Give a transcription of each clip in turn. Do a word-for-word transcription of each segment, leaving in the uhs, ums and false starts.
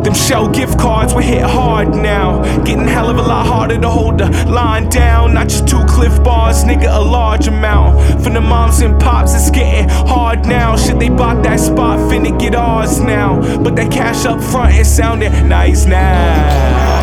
Them shell gift cards will hit hard now. Getting hell of a lot harder to hold the line down. Not just two Cliff Bars, nigga, a large amount. From the moms and pops, it's getting hard now. Shit, they bought that spot, finna get ours now. But that cash up front, it sounded nice now.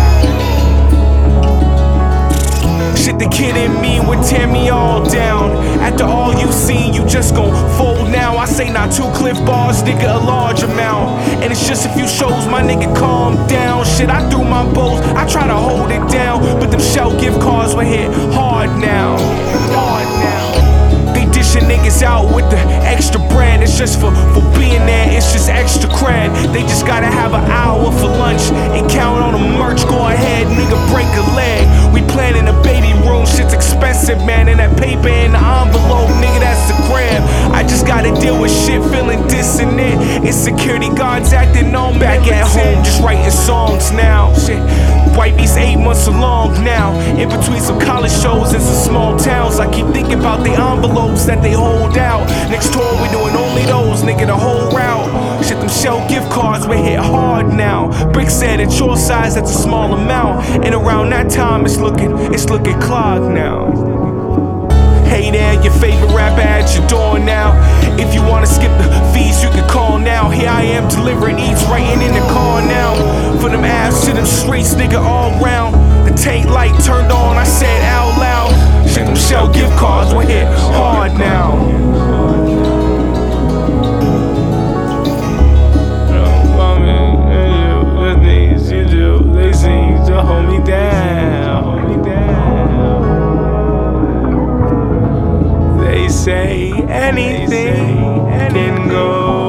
Shit, the kid in me would tear me all down. After all you seen, you just gon' fold now. I say not two Cliff Bars, nigga, a large amount. And it's just a few shows, my nigga, calm down. Shit, I do my bows, I try to hold it down. But them shell gift cards will hit hard now. Hard now. They dishing niggas out with the extra bread. It's just for, for being there, it's just extra cred. They just gotta have an hour for lunch and count on the merch. Go ahead, nigga, break a leg. We planning a baby room, shit's expensive, man. And that paper in the envelope, nigga, that's the grab. I just gotta deal with shit, feeling dissonant. It's security guards acting on back at home, just writing songs now. Shit, wifey's eight months along now. In between some college shows and some small towns, I keep thinking about the envelopes that they hold out. Next tour, we doing only those, nigga, the whole route. Shit, them shell gift cards will hit hard now. Brick said at your size, that's a small amount. And around that time, it's looking, it's looking clogged now. Hey there, your favorite rapper at your door now. If you wanna skip the fees, you can call now. Here I am delivering eats, writing in the car now. For them abs to them streets, nigga, all round. The tape light turned on, I said out loud. Shit, them shell gift cards will hit hard now. They seem to hold me down, hold me down. They say anything can go